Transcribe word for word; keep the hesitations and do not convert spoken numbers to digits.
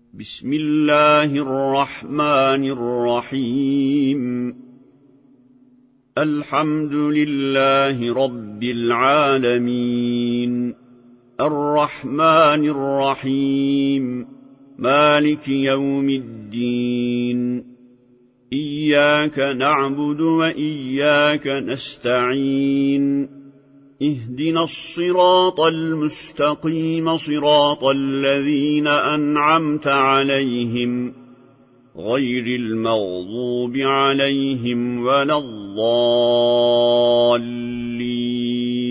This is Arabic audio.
بسم الله الرحمن الرحيم الحمد لله رب العالمين الرحمن الرحيم مالك يوم الدين إياك نعبد وإياك نستعين اهدنا الصراط المستقيم صراط الذين أنعمت عليهم غير المغضوب عليهم ولا الضالين